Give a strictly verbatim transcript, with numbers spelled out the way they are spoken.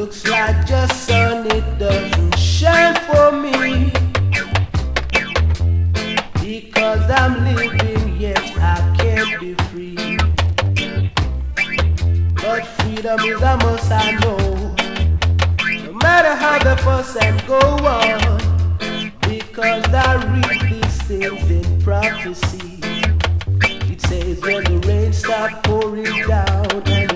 Looks like just sun, it doesn't shine for me. Because I'm living, yet I can't be free. But freedom is a must, I know. No matter how the fuss and go on, because I read these things in prophecy. It says when the rain starts pouring down and